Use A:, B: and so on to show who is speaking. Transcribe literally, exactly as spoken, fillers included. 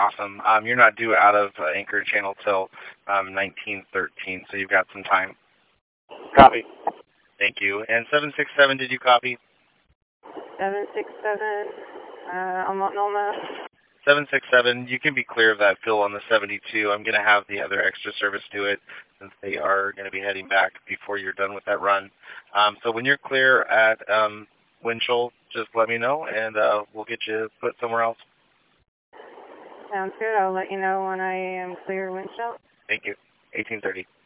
A: Awesome. Um, you're not due out of uh, Anchor Channel till um, nineteen thirteen, so you've got some time.
B: Copy.
A: Thank you. And seven six seven, did you copy?
C: seven six seven, uh, I'm not normal.
A: seven six seven, you can be clear of that fill on the seventy-two. I'm going to have the other extra service do it since they are going to be heading back before you're done with that run. Um, so when you're clear at um, Winchell, just let me know, and uh, we'll get you put somewhere else.
C: Sounds good. I'll let you know when I am clear Winchell.
A: Thank you. eighteen thirty.